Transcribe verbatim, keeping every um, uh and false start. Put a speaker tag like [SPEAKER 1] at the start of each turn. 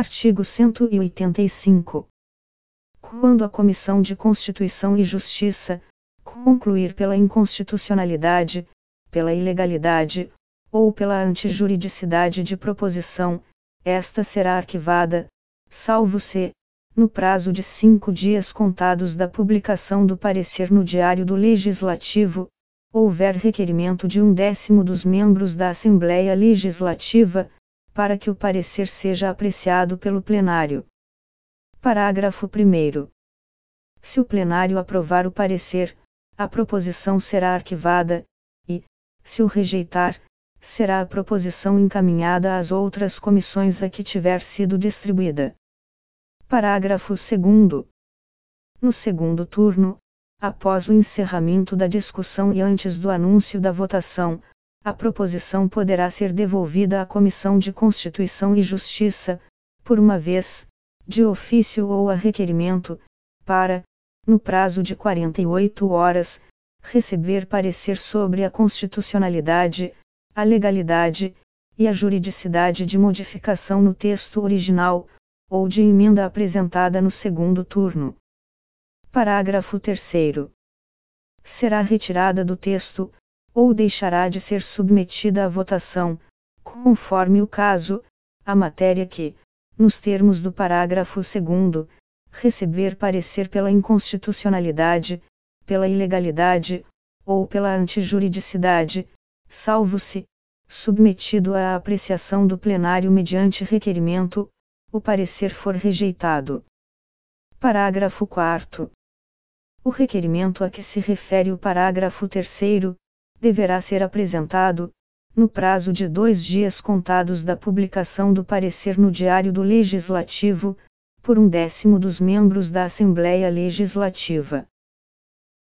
[SPEAKER 1] Artigo cento e oitenta e cinco. Quando a Comissão de Constituição e Justiça concluir pela inconstitucionalidade, pela ilegalidade, ou pela antijuridicidade de proposição, esta será arquivada, salvo se, no prazo de cinco dias contados da publicação do parecer no Diário do Legislativo, houver requerimento de um décimo dos membros da Assembleia Legislativa, para que o parecer seja apreciado pelo plenário. Parágrafo primeiro. Se o plenário aprovar o parecer, a proposição será arquivada, e, se o rejeitar, será a proposição encaminhada às outras comissões a que tiver sido distribuída. Parágrafo segundo. No segundo turno, após o encerramento da discussão e antes do anúncio da votação, a proposição poderá ser devolvida à Comissão de Constituição e Justiça, por uma vez, de ofício ou a requerimento, para, no prazo de quarenta e oito horas, receber parecer sobre a constitucionalidade, a legalidade, e a juridicidade de modificação no texto original, ou de emenda apresentada no segundo turno. Parágrafo terceiro. Será retirada do texto, ou deixará de ser submetida à votação, conforme o caso, a matéria que, nos termos do parágrafo segundo, receber parecer pela inconstitucionalidade, pela ilegalidade, ou pela antijuridicidade, salvo-se, submetido à apreciação do plenário mediante requerimento, o parecer for rejeitado. Parágrafo quarto. O requerimento a que se refere o parágrafo terceiro, deverá ser apresentado, no prazo de dois dias contados da publicação do parecer no Diário do Legislativo, por um décimo dos membros da Assembleia Legislativa.